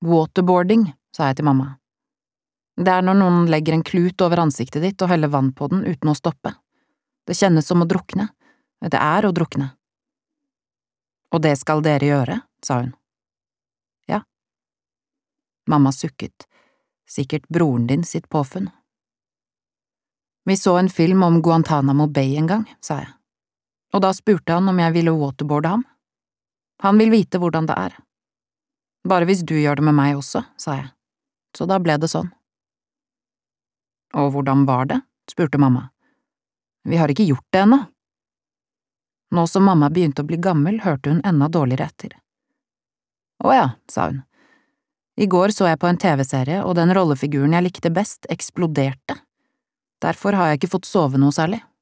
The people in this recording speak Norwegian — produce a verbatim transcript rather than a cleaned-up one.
Waterboarding, sa jeg til mamma. Det er når noen legger en klut over ansiktet ditt og heller vann på den uten å stoppe. Det kjennes som å drukne. Det er å drukne. Og det skal dere gjøre, sa hun. Ja. Mamma sukket. Sikkert broren din sitt påfunn. Vi så en film om Guantanamo Bay en gang, sa jeg. Og da spurte han om jeg ville waterboarde ham. Han vil vite hvordan det er. Bare hvis du gjør det med meg også, sa jeg. Så da ble det sånn. Og hvordan var det? Spurte mamma. Vi har ikke gjort det ennå. Nå som mamma begynte å bli gammel, hørte hun enda dårligere etter. Å ja, sa hun. I går så jeg på en TV-serie, og den rollefiguren jeg likte best, eksploderte. Derfor har jeg ikke fått sove noe særlig.